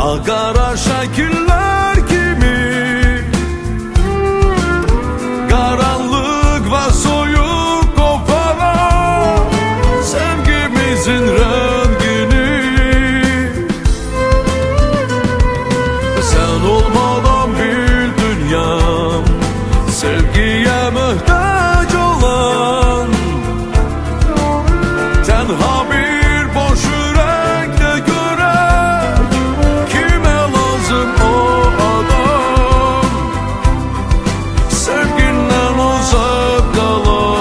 Agara şekiller kimi, karanlık ve soyuk koparan sevgimizin rengini. Sen olmadan bir dünyam, sevgiye muhtaç olan, tenha bir boş yürekte görek, kime lazım o adam, sevginden uzak kalan.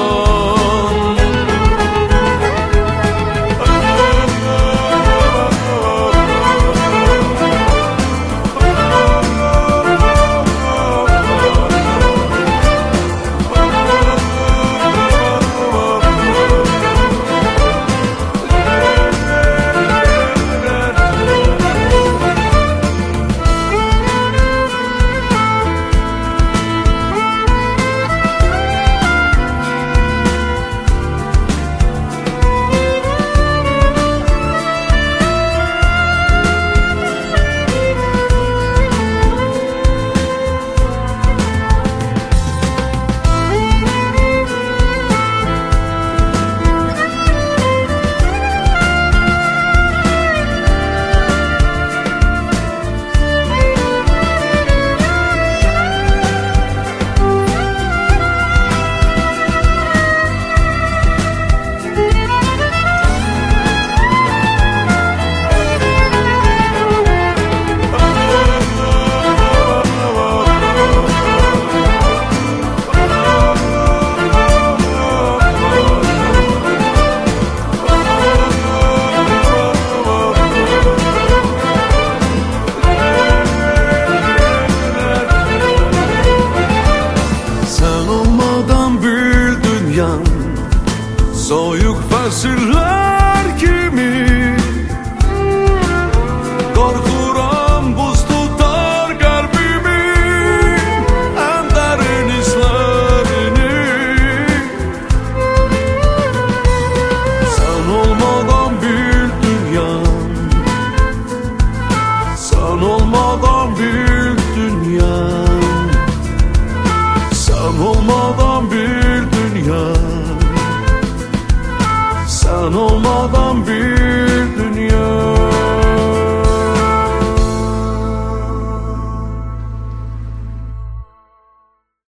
Soyuk fasiller kimi, korkuram buz tutar kalbimi, en derin hislerini. Sen olmadan bir dünyam, sen olmadan bir dünyam, sen olmadan bir dünyam, sen olmadan bir